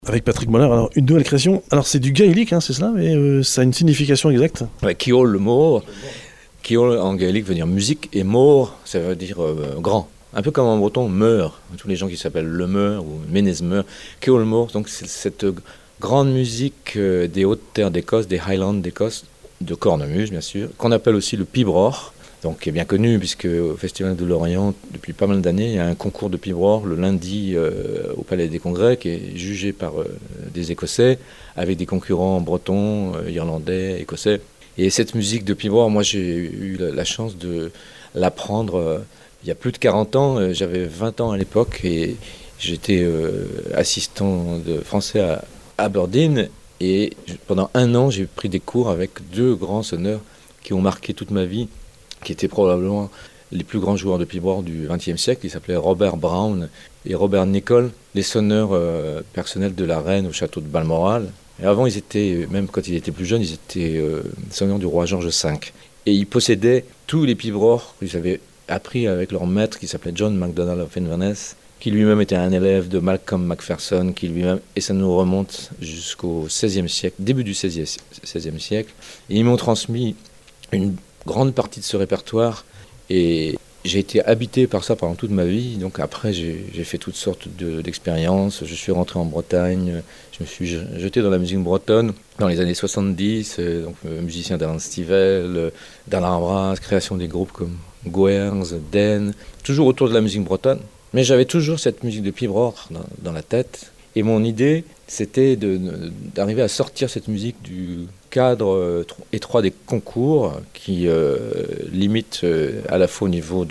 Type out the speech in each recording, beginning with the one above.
Avec Patrick Moller, alors une nouvelle création. Alors c'est du gaélique, c'est cela, mais ça a une signification exacte. Ouais, Kiol, le mot, Kiol en gaélique veut dire musique, et Mor, ça veut dire grand. Un peu comme en breton, Meur. Tous les gens qui s'appellent Le Meur ou Ménez-Meur. Kiol Mor, donc c'est cette grande musique des hautes terres d'Écosse, des Highlands d'Écosse, de cornemuse bien sûr, qu'on appelle aussi le pibroch. Donc, qui est bien connu, puisque au Festival de l'Orient, depuis pas mal d'années, il y a un concours de pibroch le lundi au Palais des Congrès, qui est jugé par des Écossais, avec des concurrents bretons, irlandais, écossais. Et cette musique de pibroch, moi j'ai eu la chance de l'apprendre il y a plus de 40 ans. J'avais 20 ans à l'époque, et j'étais assistant de français à Aberdeen. Et pendant un an, j'ai pris des cours avec deux grands sonneurs qui ont marqué toute ma vie, qui étaient probablement les plus grands joueurs de pibroch du XXe siècle. Ils s'appelaient Robert Brown et Robert Nicol, les sonneurs personnels de la reine au château de Balmoral. Et avant, ils étaient, même quand ils étaient plus jeunes, ils étaient sonneurs du roi George V. Et ils possédaient tous les pibrochs qu'ils avaient appris avec leur maître, qui s'appelait John MacDonald of Inverness, qui lui-même était un élève de Malcolm Macpherson, qui lui-même, et ça nous remonte jusqu'au XVIe siècle, début du XVIe siècle. Et ils m'ont transmis une grande partie de ce répertoire, et j'ai été habité par ça pendant toute ma vie. Donc après j'ai fait toutes sortes d'expériences. Je suis rentré en Bretagne, je me suis jeté dans la musique bretonne dans les années 70, donc musicien d'Alain Stivell, d'Alain Bras, création des groupes comme Goers, Den, toujours autour de la musique bretonne. Mais j'avais toujours cette musique de pibroch dans la tête, et mon idée c'était d'arriver à sortir cette musique du cadre étroit des concours qui limite à la fois au niveau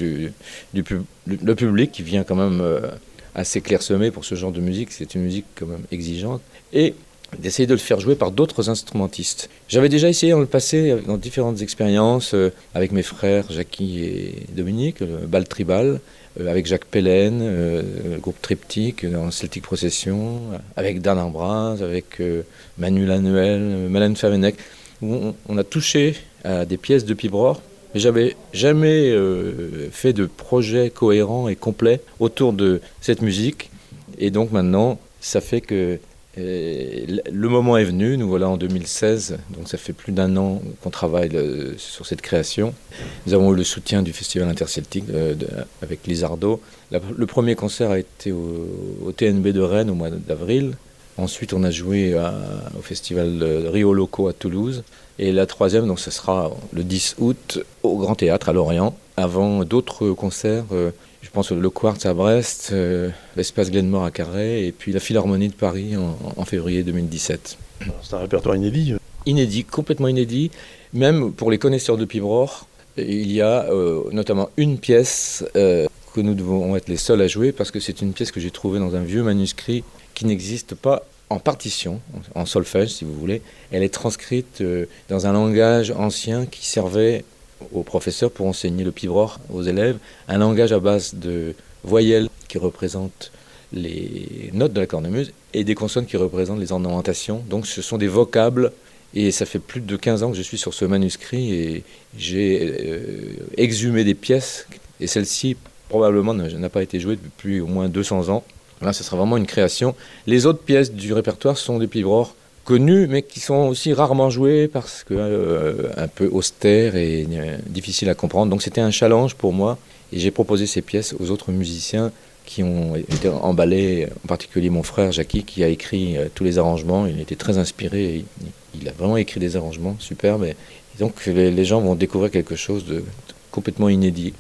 le public qui vient quand même assez clairsemé pour ce genre de musique. C'est une musique quand même exigeante, et d'essayer de le faire jouer par d'autres instrumentistes. J'avais déjà essayé dans le passé, dans différentes expériences, avec mes frères Jackie et Dominique, le bal tribal, avec Jacques Pellen, le groupe Triptyque dans Celtic Procession, avec Dan Ambras, avec Manu Lanuel, Malène Favenec, où on a touché à des pièces de pibroch, mais j'avais jamais fait de projet cohérent et complet autour de cette musique. Et donc maintenant, ça fait que le moment est venu. Nous voilà en 2016, donc ça fait plus d'un an qu'on travaille sur cette création. Nous avons eu le soutien du Festival interceltique avec Lizardo. Le premier concert a été au TNB de Rennes au mois d'avril. Ensuite, on a joué au Festival de Rio Loco à Toulouse. Et la troisième, donc, ce sera le 10 août au Grand Théâtre à Lorient, avant d'autres concerts. Je pense le Quartz à Brest, l'Espace Glenmore à Carhaix, et puis la Philharmonie de Paris en février 2017. C'est un répertoire inédit. Inédit, complètement inédit. Même pour les connaisseurs de pibroch, il y a notamment une pièce que nous devons être les seuls à jouer, parce que c'est une pièce que j'ai trouvée dans un vieux manuscrit qui n'existe pas en partition, en solfège si vous voulez. Elle est transcrite dans un langage ancien qui servait aux professeurs pour enseigner le pibroch aux élèves, un langage à base de voyelles qui représentent les notes de la cornemuse et des consonnes qui représentent les ornementations. Donc ce sont des vocables, et ça fait plus de 15 ans que je suis sur ce manuscrit, et j'ai exhumé des pièces, et celle-ci probablement n'a pas été jouée depuis au moins 200 ans. Là, ce sera vraiment une création. Les autres pièces du répertoire sont des pibrochs connus, mais qui sont aussi rarement joués parce que un peu austères et difficiles à comprendre. Donc c'était un challenge pour moi, et j'ai proposé ces pièces aux autres musiciens qui ont été emballés, en particulier mon frère Jackie, qui a écrit tous les arrangements. Il était très inspiré, et il a vraiment écrit des arrangements superbes, et donc les gens vont découvrir quelque chose de complètement inédit.